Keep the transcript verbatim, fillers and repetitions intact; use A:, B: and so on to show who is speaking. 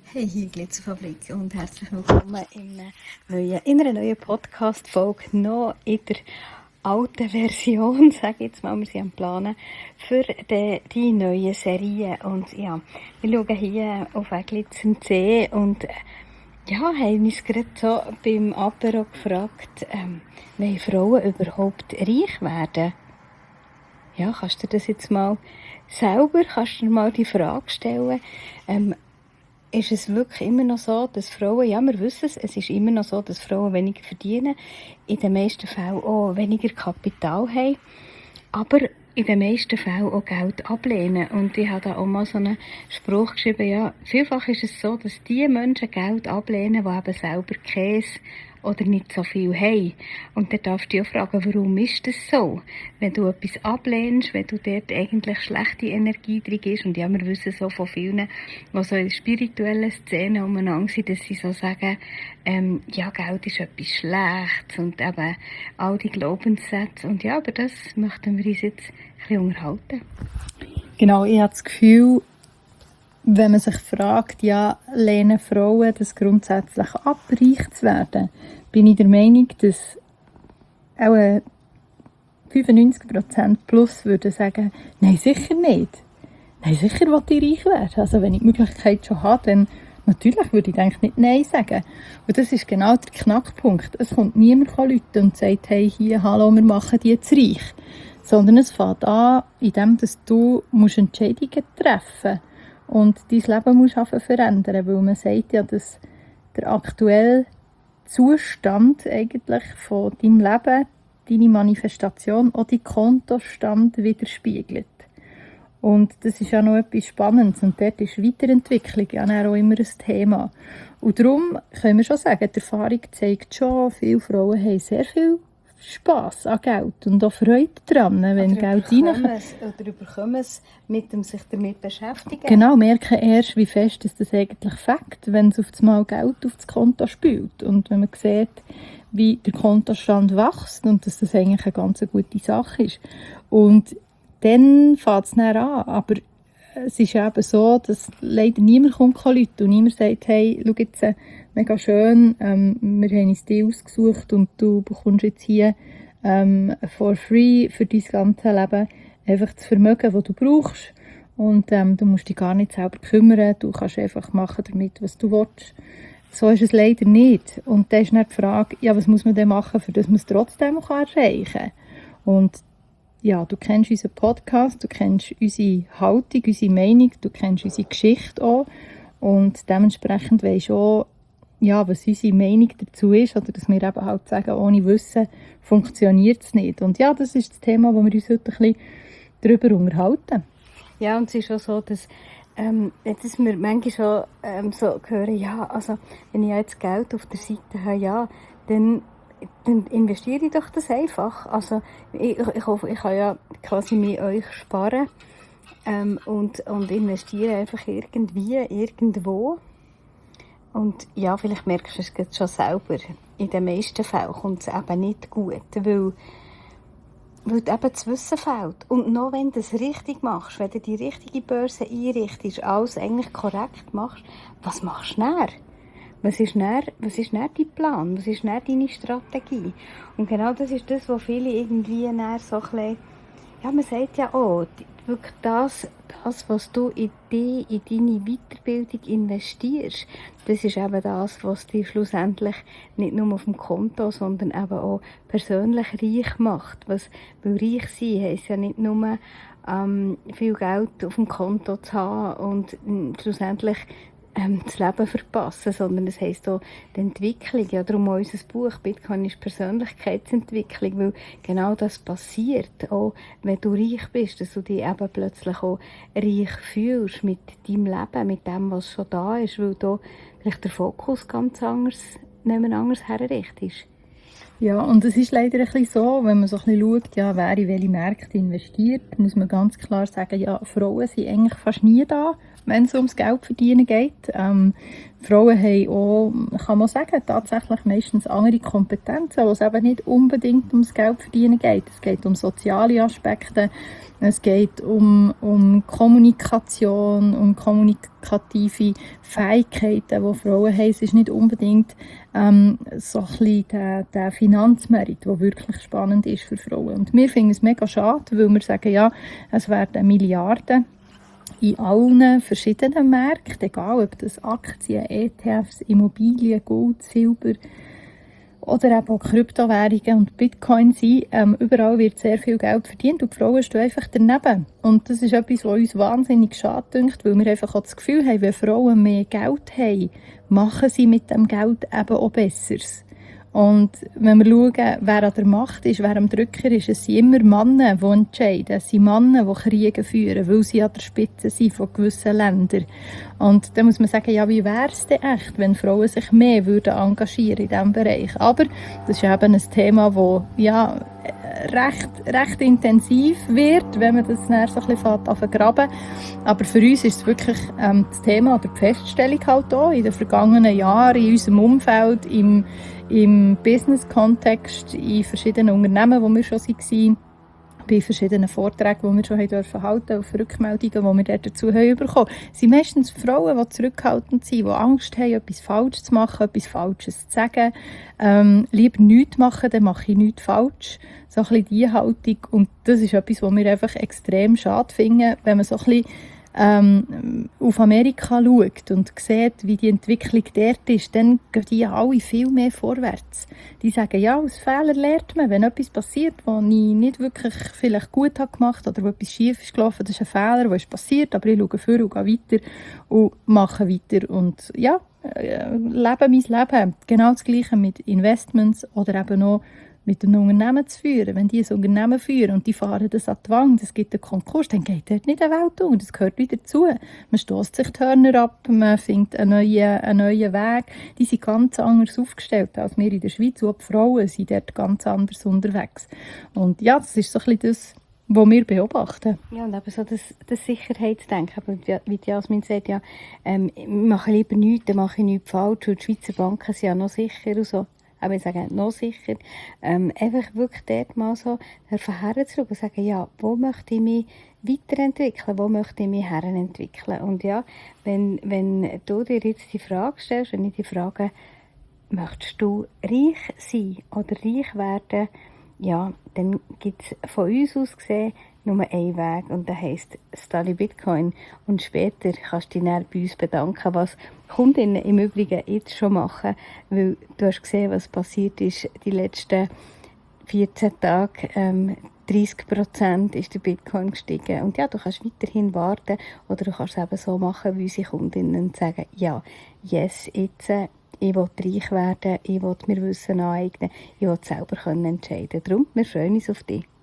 A: Hey, hier Glitzerfabrik und herzlich willkommen in einer neuen, in einer neuen Podcast-Folge, noch in der alten Version, sage ich jetzt mal, wir sind am Planen für die, die neue Serie. Und ja, wir schauen hier auf einen glitzernden See und äh, ja, haben uns gerade so beim Apero gefragt, ähm, wollen Frauen überhaupt reich werden? Ja, kannst du dir das jetzt mal selber, kannst du dir mal die Frage stellen, ähm, ist es wirklich immer noch so, dass Frauen, ja, wir wissen es, es ist immer noch so, dass Frauen weniger verdienen, in den meisten Fällen auch weniger Kapital haben, aber in den meisten Fällen auch Geld ablehnen. Und ich habe da auch mal so einen Spruch geschrieben, ja, vielfach ist es so, dass die Menschen Geld ablehnen, die eben selber Käse oder nicht so viel haben. Und dann darfst du dich auch fragen, warum ist das so? Wenn du etwas ablehnst, wenn du dort eigentlich schlechte Energie drin ist, und ja, wir wissen so von vielen, die so in spirituellen Szenen umeinander sind, dass sie so sagen, ähm, ja, Geld ist etwas Schlechtes und eben all die Glaubenssätze. Und ja, aber das möchten wir uns jetzt ein bisschen unterhalten.
B: Genau, ich habe das Gefühl, wenn man sich fragt, ja, lehnen Frauen das grundsätzlich ab, reich zu werden, bin ich der Meinung, dass auch fünfundneunzig Prozent plus würden sagen, nein, sicher nicht. Nein, sicher will ich reich werden. Also wenn ich die Möglichkeit schon habe, dann natürlich würde ich eigentlich nicht Nein sagen. Und das ist genau der Knackpunkt. Es kommt niemand rufen und sagt, hey, hier, hallo, wir machen die jetzt reich. Sondern es fängt an, indem du Entscheidungen treffen musst. Und dein Leben musst du verändern, weil man sagt ja, dass der aktuelle Zustand eigentlich von deinem Leben, deine Manifestation, auch deinen Kontostand widerspiegelt. Und das ist ja noch etwas Spannendes und dort ist Weiterentwicklung ja auch immer ein Thema. Und darum können wir schon sagen, die Erfahrung zeigt schon, viele Frauen haben sehr viel Spass an Geld und auch Freude daran, wenn
A: oder
B: Geld reinkommt.
A: Oder überkommen es, mit dem sich damit beschäftigen.
B: Genau, merken erst, wie fest ist das eigentlich Fakt, wenn es auf einmal Geld auf das Konto spült. Und wenn man sieht, wie der Kontostand wächst und dass das eigentlich eine ganz gute Sache ist. Und dann fängt es dann an. Aber es ist eben so, dass leider niemand kommt rufen und niemand sagt, hey, schau jetzt, mega schön, ähm, wir haben uns die ausgesucht und du bekommst jetzt hier ähm, for free für dein ganzes Leben einfach das Vermögen, das du brauchst. Und ähm, du musst dich gar nicht selber kümmern, du kannst einfach machen damit, was du willst. So ist es leider nicht. Und dann ist dann die Frage, ja, was muss man denn machen, für das man es trotzdem erreichen kann. Und ja, du kennst unseren Podcast, du kennst unsere Haltung, unsere Meinung, du kennst unsere Geschichte auch. Und dementsprechend weisst du auch, ja, was unsere Meinung dazu ist, oder dass wir eben halt sagen, ohne Wissen funktioniert es nicht. Und ja, das ist das Thema, wo wir uns heute ein bisschen darüber unterhalten.
A: Ja, und es ist auch so, dass, ähm, dass wir manchmal schon ähm, so hören, ja, also wenn ich jetzt Geld auf der Seite habe, ja, dann, dann investiere ich doch das einfach. Also ich, ich hoffe, ich kann ja quasi mit euch sparen ähm, und, und investiere einfach irgendwie, irgendwo. Und ja, vielleicht merkst du es jetzt schon selber. In den meisten Fällen kommt es eben nicht gut, weil, weil eben das Wissen fehlt. Und noch wenn du es richtig machst, wenn du die richtige Börse einrichtest, alles eigentlich korrekt machst, was machst du dann? Was ist dann, was ist dann dein Plan? Was ist dann deine Strategie? Und genau das ist das, was viele irgendwie dann so ein bisschen, ja, man sagt ja auch, wirklich das, das, was du in dich, in deine Weiterbildung investierst, das ist eben das, was dich schlussendlich nicht nur auf dem Konto, sondern eben auch persönlich reich macht. Was, weil reich sein heisst ja nicht nur ähm, viel Geld auf dem Konto zu haben und ähm, schlussendlich ähm, das Leben verpassen, sondern es heisst auch die Entwicklung. Ja, darum auch unser Buch Bitcoin ist Persönlichkeitsentwicklung, weil genau das passiert, auch wenn du reich bist, dass du dich eben plötzlich auch reich fühlst mit deinem Leben, mit dem, was schon da ist, weil du vielleicht der Fokus ganz anders, nicht anders herrichtest.
B: Ja, und es ist leider ein bisschen so, wenn man so ein bisschen schaut, ja, wer in welche Märkte investiert, muss man ganz klar sagen, ja, Frauen sind eigentlich fast nie da, wenn es ums Geld verdienen geht. Ähm, Frauen haben auch, kann man sagen, tatsächlich meistens andere Kompetenzen, wo es eben nicht unbedingt ums Geld verdienen geht. Es geht um soziale Aspekte, es geht um, um Kommunikation, um kommunikative Fähigkeiten, die Frauen haben. Es ist nicht unbedingt ähm, so ein bisschen der, der Finanzmerit, der wirklich spannend ist für Frauen. Und wir finden es mega schade, weil wir sagen, ja, es werden Milliarden in allen verschiedenen Märkten, egal ob das Aktien, E T Fs, Immobilien, Gold, Silber oder eben auch Kryptowährungen und Bitcoin sind. Ähm, überall wird sehr viel Geld verdient und die Frauen stehen einfach daneben. Und das ist etwas, was uns wahnsinnig schade dünkt, weil wir einfach auch das Gefühl haben, wenn Frauen mehr Geld haben, machen sie mit dem Geld eben auch Besseres. Und wenn wir schauen, wer an der Macht ist, wer am Drücker ist, es sind immer Männer, die entscheiden. Es sind Männer, die Kriege führen, weil sie an der Spitze sind von gewissen Ländern. Und dann muss man sagen, ja, wie wäre es denn echt, wenn Frauen sich mehr würden engagieren in diesem Bereich? Aber das ist eben ein Thema, das ja, recht, recht intensiv wird, wenn man das dann so ein bisschen vergraben. Aber für uns ist es wirklich ähm, das Thema oder die Feststellung halt auch in den vergangenen Jahren in unserem Umfeld, im im Business-Kontext, in verschiedenen Unternehmen, wo wir schon waren, bei verschiedenen Vorträgen, die wir schon halten durften, auf Rückmeldungen, die wir dazu haben bekommen, sind meistens Frauen, die zurückhaltend sind, die Angst haben, etwas falsch zu machen, etwas Falsches zu sagen. Ähm, lieber nichts machen, dann mache ich nichts falsch. So ein bisschen diese Haltung. Und das ist etwas, was wir einfach extrem schade finden, wenn man so ein bisschen ähm, auf Amerika schaut und sieht, wie die Entwicklung dort ist, dann gehen die alle viel mehr vorwärts. Die sagen, ja, aus Fehlern lernt man. Wenn etwas passiert, was ich nicht wirklich vielleicht gut habe gemacht oder wo etwas schief ist gelaufen, das ist ein Fehler, der ist passiert, aber ich schaue vor und gehe weiter und mache weiter und ja, äh, lebe mein Leben. Genau das Gleiche mit Investments oder eben noch mit einem Unternehmen zu führen. Wenn die ein Unternehmen führen und die fahren das an die Wand, es gibt einen Konkurs, dann geht dort nicht eine Welt um. Das gehört wieder dazu. Man stößt sich die Hörner ab, man findet einen neuen, einen neuen Weg. Die sind ganz anders aufgestellt als wir in der Schweiz. Und auch die Frauen sind dort ganz anders unterwegs. Und ja, das ist so ein bisschen das, was wir beobachten.
A: Ja, und eben so das, das Sicherheitsdenken. Aber wie Jasmin sagt, ja, ähm, ich mache lieber nichts, dann mache ich nichts falsch. Und die Schweizer Banken sind ja noch sicher und so. Aber ich sage noch sicher, ähm, einfach wirklich dort mal so herzuschauen und sagen, ja, wo möchte ich mich weiterentwickeln, wo möchte ich mich herentwickeln. Und ja, wenn, wenn du dir jetzt die Frage stellst, wenn ich die Frage, möchtest du reich sein oder reich werden, ja, dann gibt es von uns aus gesehen nur einen Weg und der heisst Study Bitcoin. Und später kannst du dich dann bei uns bedanken, was Kundinnen im Übrigen jetzt schon machen, weil du hast gesehen, was passiert ist die letzten vierzehn Tage. Ähm, dreißig Prozent ist der Bitcoin gestiegen. Und ja, du kannst weiterhin warten oder du kannst es eben so machen wie unsere Kundinnen und sagen, ja, yes, jetzt, äh, ich will reich werden, ich will mir Wissen aneignen, ich will selber entscheiden können. Darum, wir freuen uns auf dich.